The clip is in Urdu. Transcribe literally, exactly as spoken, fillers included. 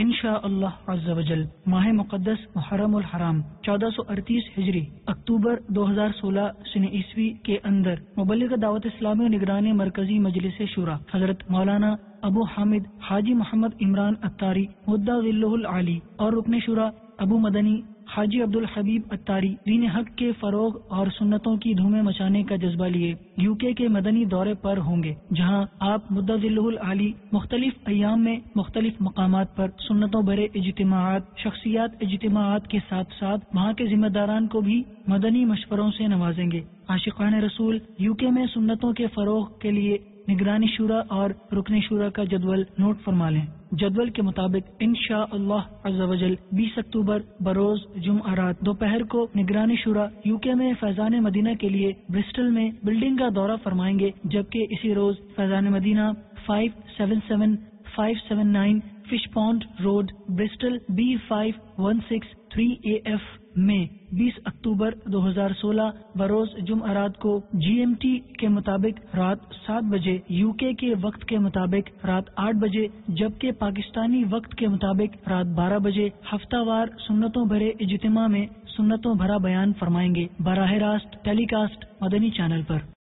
انشاء اللہ عز و جل ماہ مقدس محرم الحرام چودہ سو اڑتیس ہجری اکتوبر دو ہزار سولہ سن عیسوی کے اندر مبلغ دعوت اسلامی نگرانی مرکزی مجلس شورا حضرت مولانا ابو حامد حاجی محمد عمران اتاری مدعا ذلہ العالی اور رکن شورا ابو مدنی حاجی عبد الحبیب اتاری دین حق کے فروغ اور سنتوں کی دھومیں مچانے کا جذبہ لیے یو کے کے مدنی دورے پر ہوں گے، جہاں آپ مدعا ذلہ العالی مختلف ایام میں مختلف مقامات پر سنتوں بھرے اجتماعات شخصیات اجتماعات کے ساتھ ساتھ وہاں کے ذمہ داران کو بھی مدنی مشوروں سے نوازیں گے۔ عاشقان رسول یو کے میں سنتوں کے فروغ کے لیے نگرانی شورا اور رکن شورا کا جدول نوٹ فرما لیں۔ جدول کے مطابق انشاء اللہ عز و جل بیس اکتوبر بروز جمعرات دوپہر کو نگرانی شورا یو کے میں فیضان مدینہ کے لیے برسٹل میں بلڈنگ کا دورہ فرمائیں گے، جبکہ اسی روز Faizan Madina five seven seven five seven nine fish pond road Bristol B five one six three A F میں بیس اکتوبر دو ہزار سولہ بروز جمعرات کو جی ایم ٹی کے مطابق رات سات بجے، یو کے کے وقت کے مطابق رات آٹھ بجے، جبکہ پاکستانی وقت کے مطابق رات بارہ بجے ہفتہ وار سنتوں بھرے اجتماع میں سنتوں بھرا بیان فرمائیں گے، براہ راست ٹیلی کاسٹ مدنی چینل پر۔